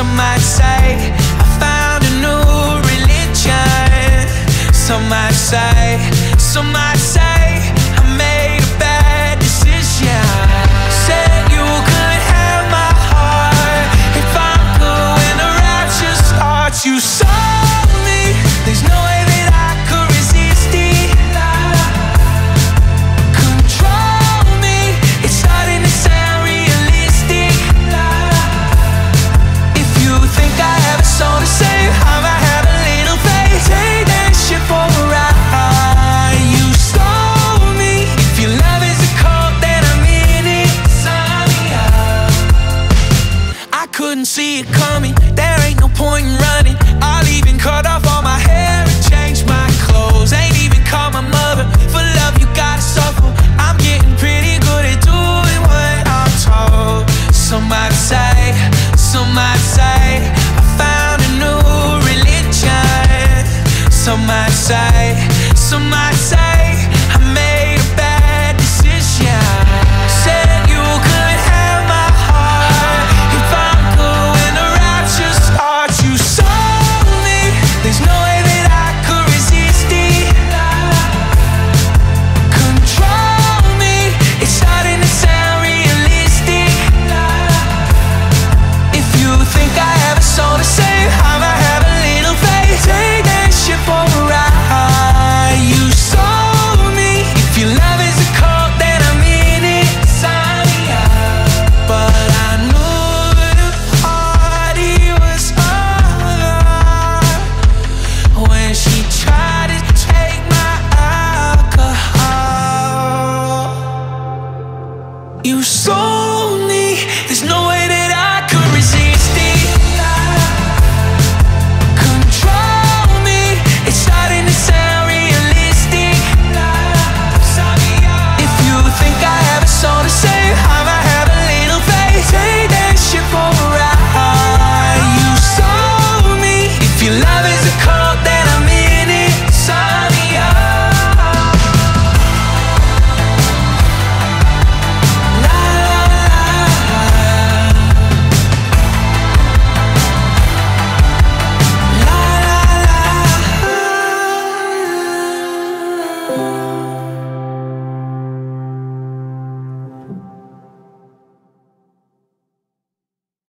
Some might say I found a new religion. Some might say I made a bad decision. Said you could have my heart if I'm good when the rapture starts. You saw me, there's no way that I could resist it. Control me, it's starting to sound realistic. If you think I have a soul to save, I might have a little faith. Take that shit for a ride. You stole me. If your love is a cult, then I'm in it. Sign me up. I couldn't see it coming, there ain't no point in running. I'll even cut off all my hair and change my clothes. Ain't even call my mother. For love you gotta suffer. I'm getting pretty good at doing what I'm told. Some might say I found a new religion. Some might say I made a bad decision. Said you could have my heart if I'm good when the rapture starts. You saw me, there's no way that I could resist it. Control me, it's starting to sound realistic. If you think I have a soul to save, I might have a little faith. Take that shit for a ride. You sold me. If your love is a cult, then I'm in it. Sign me up. But I knew the party was over when she tried to take my alcohol. You sold